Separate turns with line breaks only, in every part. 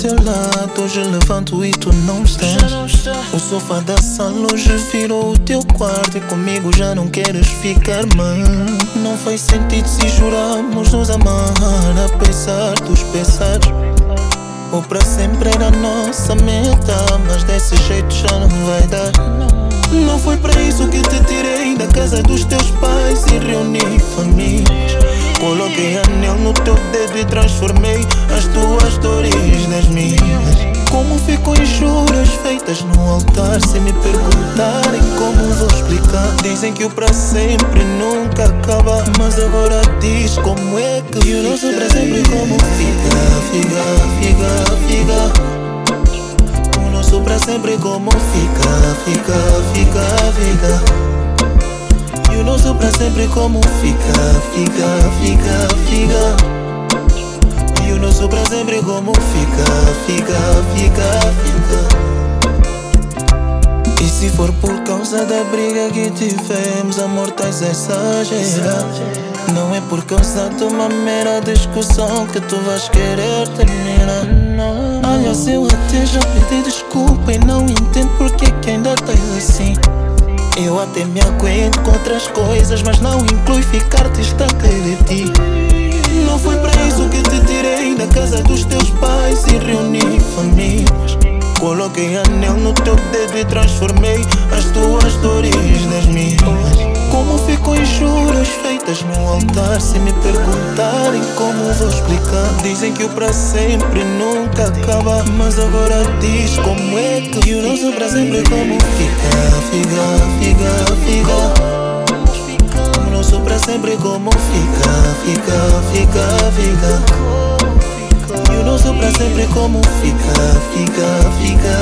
teu lado, hoje levanto e tu não estás. O sofá da sala hoje virou o teu quarto e comigo já não queres ficar mais. Não faz sentido se juramos nos amar, apesar dos pesares. O pra sempre era a nossa meta, mas desse jeito já não vai dar. Não foi pra isso que te tirei da casa dos teus pais e reuni famílias. Coloquei anel no teu dedo e transformei as tuas dores nas minhas. Como ficou em juras feitas no altar, sem me perguntarem como vou explicar. Dizem que o pra sempre nunca acaba, mas agora diz como é que fica. E o nosso pra sempre como fica, fica, fica, fica. O nosso pra sempre como fica, fica, fica, fica. E o nosso pra sempre como fica, fica, fica, fica. E o nosso pra sempre como fica, fica, fica, fica. E se for por causa da briga que tivemos, amor, estás a exagerar. Não é por causa de uma mera discussão que tu vais querer terminar. Aliás, eu até já pedi desculpa e não entendo porque que ainda estás assim. Eu até me aguento com outras coisas, mas não inclui ficar distante de ti. Não foi pra isso que te tirei da casa dos teus pais e reuni famílias. Coloquei anel no teu dedo e transformei as tuas dores nas minhas. Como ficou em juras feitas no altar, sem me perguntarem como vou explicar. Dizem que o pra sempre nunca acaba, mas agora diz como é que fica. E o nosso pra sempre como fica, fica, fica, fica. O nosso pra sempre como fica, fica, fica, fica. E o nosso pra sempre como fica, fica, fica,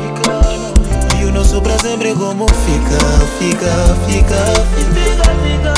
fica. E o nosso pra sempre como fica, fica, fica, fica, fica.